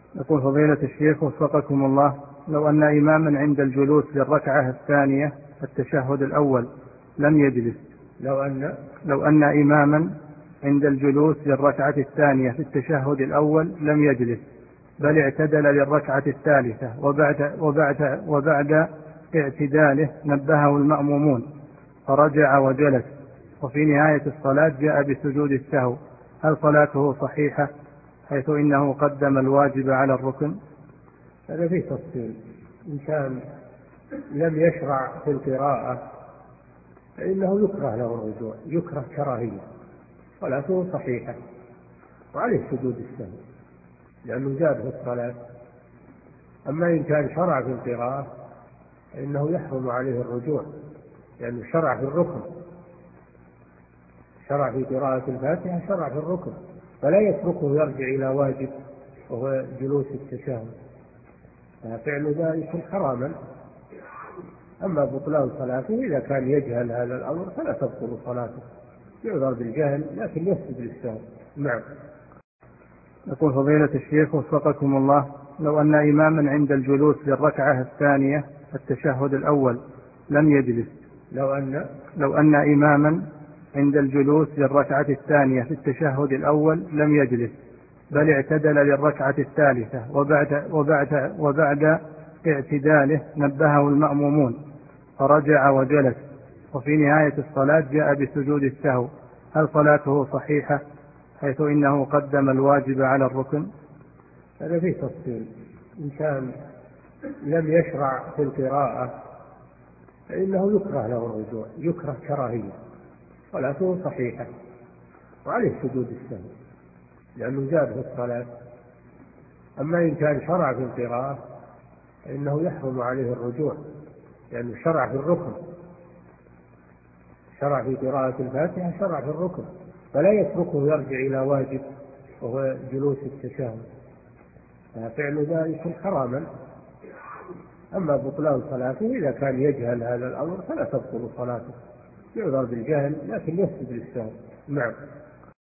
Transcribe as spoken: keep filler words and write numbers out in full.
يقول فضيلة الشيخ وفقكم الله: لو أن إماما عند الجلوس للركعة الثانية التشهد الأول لم يجلس لو أن لو أن إماما عند الجلوس للركعة الثانية في التشهد الأول لم يجلس بل اعتدل للركعة الثالثة وبعد, وبعد, وبعد اعتداله نبهه المأمومون فرجع وجلس، وفي نهاية الصلاة جاء بسجود السهو، هل صلاته صحيحة حيث إنه قدم الواجب على الركن؟ هذا فيه تفصيل. إن كان لم يشرع في القراءة فإنه يكره له الرجوع، يكره كراهية، صلاته صحيحة وعليه سجود السهو لأنه زاد في الصلاة. أما إن كان شرع في القراءة فإنه يحرم عليه الرجوع لأنه شرع في الركن، شرع في قراءة الفاتحة، شرع في الركن، فلا يتركه يرجع إلى واجب وهو جلوس التشهد، ففعل ذا يكون حراما. أما بطلان صلاته إذا كان يجهل هذا الأمر فلا تبطل صلاته، يعذر بالجهل لكن يسجد للسهو. نعم. يقول فضيلة الشيخ وفقكم الله: لو أن إماما عند الجلوس للركعة الثانية التشهد الأول لم يجلس لو أن لو أن إماما عند الجلوس للركعة الثانية في التشهد الأول لم يجلس بل اعتدل للركعة الثالثة وبعد, وبعد, وبعد اعتداله نبهه المأمومون فرجع وجلس، وفي نهاية الصلاة جاء بسجود السهو، هل صلاته صحيحة حيث إنه قدم الواجب على الركن؟ هذا فيه تفصيل. إن كان لم يشرع في القراءة فإنه يكره له الرجوع، يكره كراهية، صلاته صحيحة وعليه سجود السهو لأنه زاد في الصلاة. أما إن كان شرع في القراءة فإنه يحرم عليه الرجوع لأنه شرع في الركن، شرع في قراءة الفاتحة، شرع في الركن، فلا يتركه يرجع إلى واجب وهو جلوس التشهد، ففعل ذا يكون حراما. أما بطلان صلاته إذا كان يجهل هذا الأمر فلا تبطل صلاته، يعذر بالجهل لكن يسجد للسهو. نعم.